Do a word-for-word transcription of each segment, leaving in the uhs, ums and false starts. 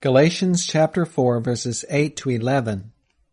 Galatians chapter four, verses eight to eleven.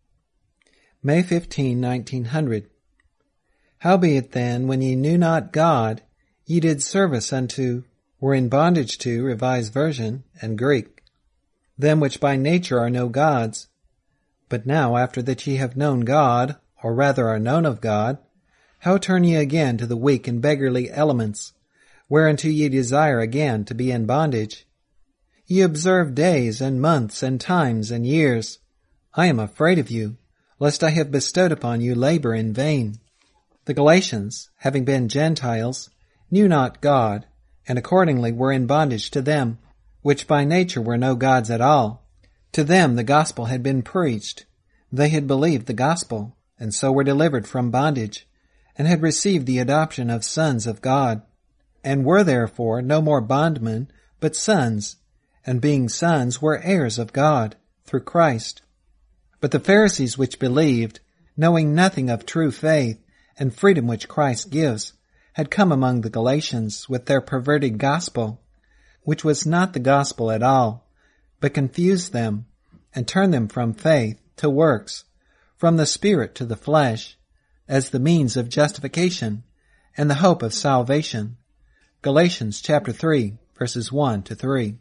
May fifteenth, nineteen hundred. Howbeit then, when ye knew not God, ye did service unto, were in bondage to, Revised Version, and Greek, them which by nature are no gods. But now, after that ye have known God, or rather are known of God, how turn ye again to the weak and beggarly elements, whereunto ye desire again to be in bondage? Ye observe days and months and times and years. I am afraid of you, lest I have bestowed upon you labor in vain. The Galatians, having been Gentiles, knew not God, and accordingly were in bondage to them, which by nature were no gods at all. To them the gospel had been preached. They had believed the gospel, and so were delivered from bondage, and had received the adoption of sons of God, and were therefore no more bondmen, but sons, and being sons were heirs of God, through Christ. But the Pharisees which believed, knowing nothing of true faith and freedom which Christ gives, had come among the Galatians with their perverted gospel, which was not the gospel at all, but confused them, and turned them from faith to works, from the Spirit to the flesh, as the means of justification and the hope of salvation. Galatians chapter three, verses one to three.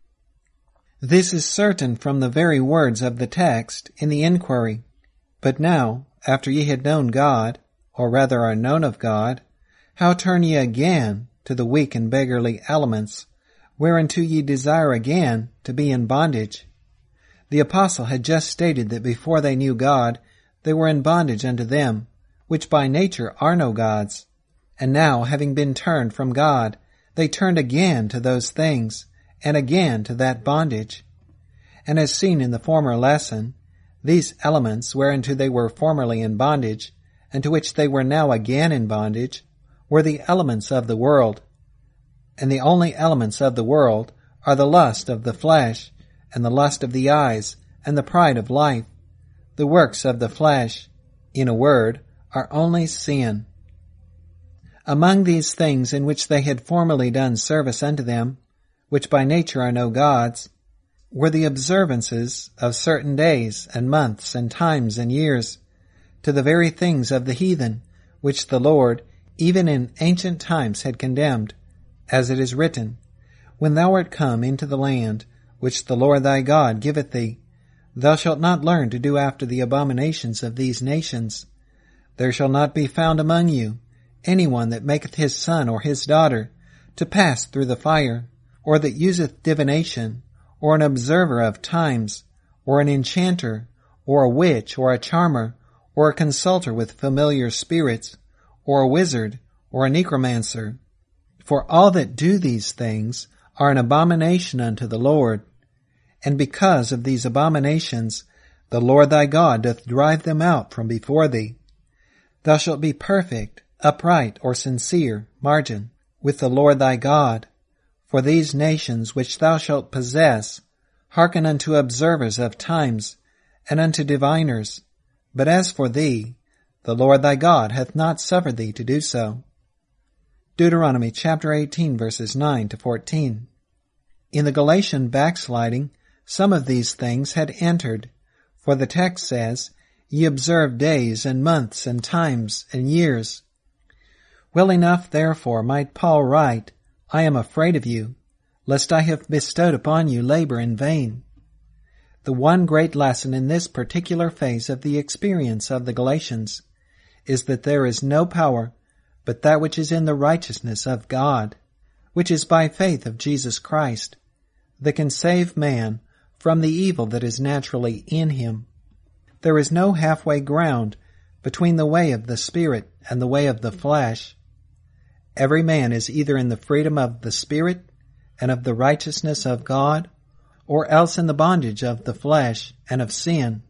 This is certain from the very words of the text in the inquiry. But now, after ye had known God, or rather are known of God, how turn ye again to the weak and beggarly elements, whereunto ye desire again to be in bondage? The apostle had just stated that before they knew God, they were in bondage unto them, which by nature are no gods. And now, having been turned from God, they turned again to those things, and again to that bondage. And as seen in the former lesson, these elements whereunto they were formerly in bondage, and to which they were now again in bondage, were the elements of the world. And the only elements of the world are the lust of the flesh, and the lust of the eyes, and the pride of life. The works of the flesh, in a word, are only sin. Among these things in which they had formerly done service unto them, which by nature are no gods, were the observances of certain days and months and times and years, to the very things of the heathen, which the Lord, even in ancient times, had condemned, as it is written, When thou art come into the land, which the Lord thy God giveth thee, thou shalt not learn to do after the abominations of these nations. There shall not be found among you any one that maketh his son or his daughter to pass through the fire, or that useth divination, or an observer of times, or an enchanter, or a witch, or a charmer, or a consulter with familiar spirits, or a wizard, or a necromancer. For all that do these things are an abomination unto the Lord. And because of these abominations, the Lord thy God doth drive them out from before thee. Thou shalt be perfect, upright, or sincere, margin, with the Lord thy God. For these nations which thou shalt possess hearken unto observers of times, and unto diviners. But as for thee, the Lord thy God hath not suffered thee to do so. Deuteronomy chapter eighteen, verses nine to fourteen. In the Galatian backsliding, some of these things had entered, for the text says, Ye observe days and months and times and years. Well enough, therefore, might Paul write, I am afraid of you, lest I have bestowed upon you labor in vain. The one great lesson in this particular phase of the experience of the Galatians is that there is no power but that which is in the righteousness of God, which is by faith of Jesus Christ, that can save man from the evil that is naturally in him. There is no halfway ground between the way of the Spirit and the way of the flesh. Every man is either in the freedom of the Spirit and of the righteousness of God, or else in the bondage of the flesh and of sin.